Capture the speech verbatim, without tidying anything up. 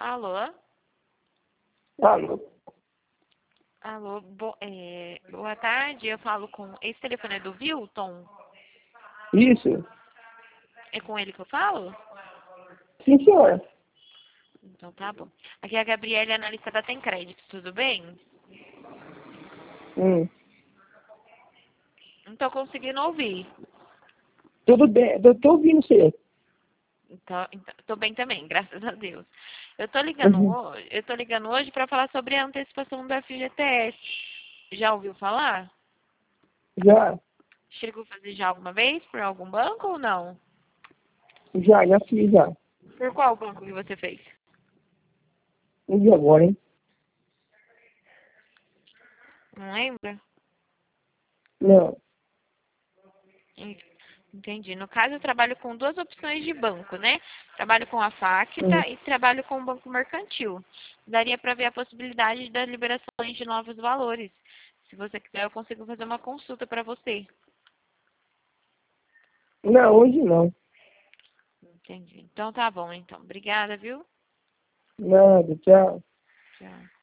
Alô? Alô? Alô, bo é, boa tarde, eu falo com... Esse telefone é do Wilton? Isso? É com ele que eu falo? Sim, senhora. Então tá bom. Aqui é a Gabriela, analista da Tem Crédito, tudo bem? Hum. Não tô conseguindo ouvir. Tudo bem, eu tô ouvindo você. Então, então, tô bem também, graças a Deus. Eu tô ligando Uhum. hoje, eu tô ligando hoje para falar sobre a antecipação do F G T S. Já ouviu falar? Já, Chegou a fazer já alguma vez por algum banco ou não? já, já fiz, já. Por qual banco que você fez? E agora, hein? Não lembra? Não. Entendi. No caso, eu trabalho com duas opções de banco, né? Trabalho com a Hum. Facta e trabalho com o Banco Mercantil. Daria para ver a possibilidade das liberações de novos valores. Se você quiser, eu consigo fazer uma consulta para você. Não, hoje não. Entendi. Então tá bom, então. Obrigada, viu? Nada, tchau. Tchau.